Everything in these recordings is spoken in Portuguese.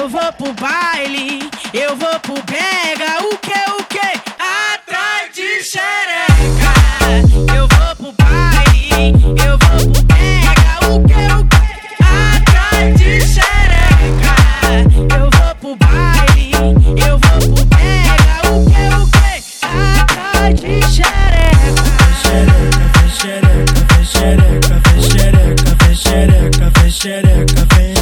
Eu vou pro baile, eu vou pro brega. O que? Atrás de xereca. Eu vou pro baile, eu vou pro brega. O que? Atrás de xereca. Eu vou pro baile, eu vou pro brega. O que? Atrás de xereca. Xereca, xereca, xereca, xereca, xereca, vem,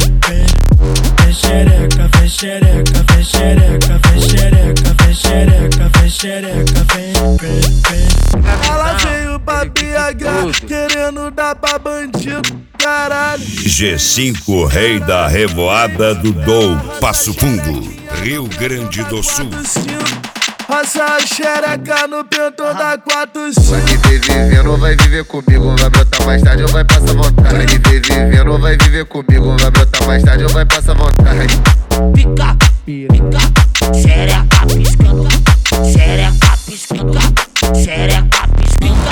xereca, xereca, xereca, xereca, xereca, xereca, vem. Ela veio pra BH querendo dar pra bandido, caralho. G5, rei da revoada do Dou, Passo Fundo, Rio Grande do Sul. Passa a xereca no pentão da 45. Vai viver vivendo, vai viver comigo. Vai brotar mais tarde ou vai passar vontade. Vai viver vivendo, vai viver comigo. Vai brotar mais tarde ou vai passar vontade. Pica, pica, xereca piscando, xereca piscando, xereca piscando.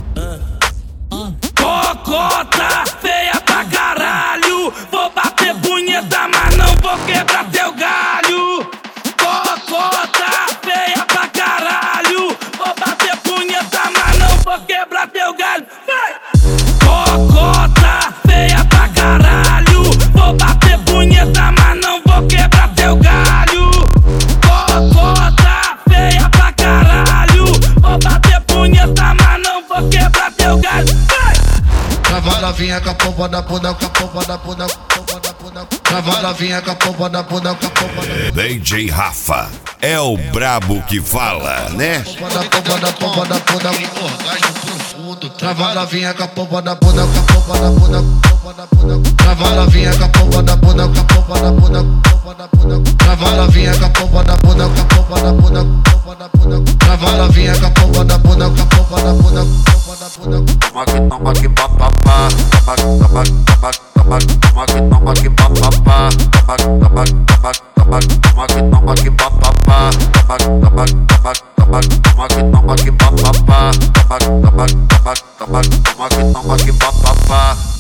Cocota feia pra caralho. Vou bater punheta, mas não vou quebrar teu galho. Cocota feia pra caralho. Vou bater punheta, mas não vou quebrar teu galho. Vai! Cocota feia pra caralho. Vou bater punheta, mas não vou quebrar teu galho. Cocota feia pra caralho. Vou bater punheta, mas não vou quebrar teu galho. Vai! Trava novinha com a pompa da bunda, com a pompa da bunda, com a pompa da bunda. Trava novinha com a pompa da bunda, com a pompa da bunda. DJ Rafa é o brabo que fala, né? Pompa da bunda, trava novinha com a pompa da bunda, com a pompa da bunda, com a pompa da bunda. Trava novinha com a pompa da bunda, com a pompa da bunda, com a pompa da bunda. Trava novinha com a pompa da bunda, com a pompa da bunda, com a pompa da bunda. Trava novinha com a pompa da bunda, com a pompa da bunda, com a pompa da bunda. Toma que papapá, toma que papapá, toma que papapá, toma que papapá.